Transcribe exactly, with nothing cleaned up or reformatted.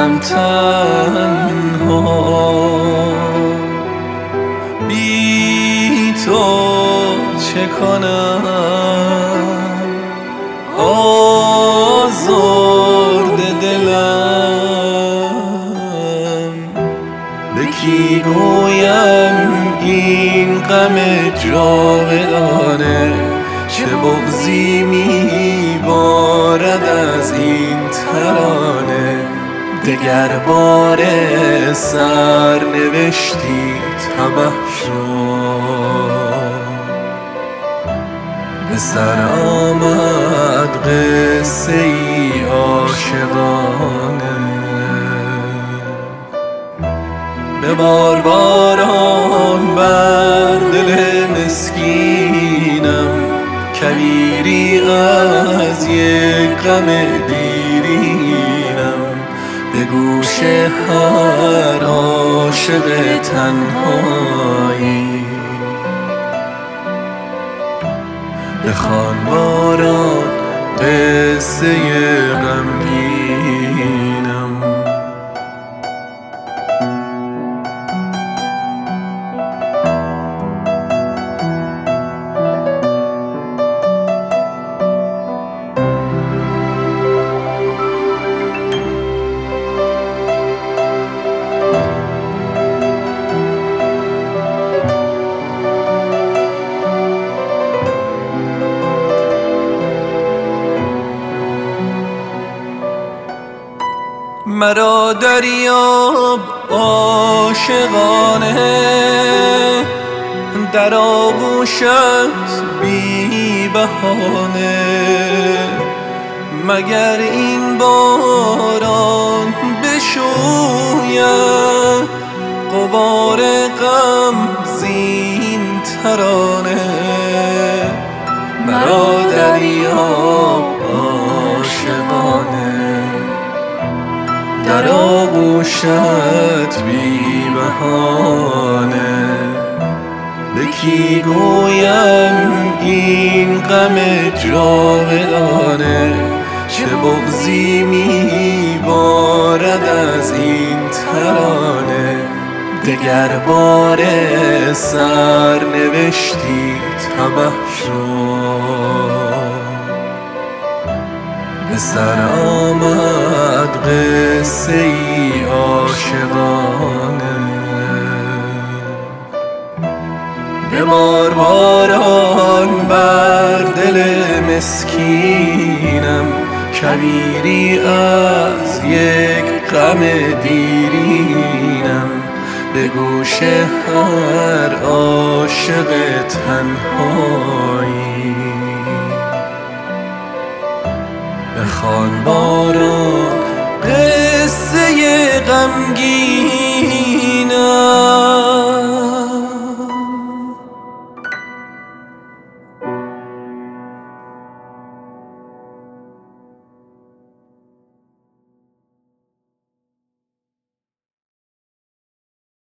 بمانم تنها، بی تو چه کنم؟ آزرده دلم، به کی گویم این غم جاودانه؟ چه بغضی میبارد از این ترانه؟ دگر بار سرنوشتی تبه شد، به سر آمد قصه ای عاشقانه. ببار باران بر دل مسکینم، کویری از یک غم دیرینم. به گوش هر عاشق تنهایی، بخوان باران قصه غمگینم. مرا دریاب عاشقانه، در آغوشت بی بهانه. مگر این باران بشوید غبار غم زین ترانه؟ مرا دریاب عاشقانه، در آغوشت بی بهانه. به کی گویم این غم جاودانه؟ چه بغضی میبارد از این ترانه؟ دگر بار سرنوشتی تبه شد، به سر آمد قصه ای عاشقانه. ببار باران بر دل مسکینم، کویری از یک غم دیرینم. به گوش هر عاشق تنهایی، بخوان باران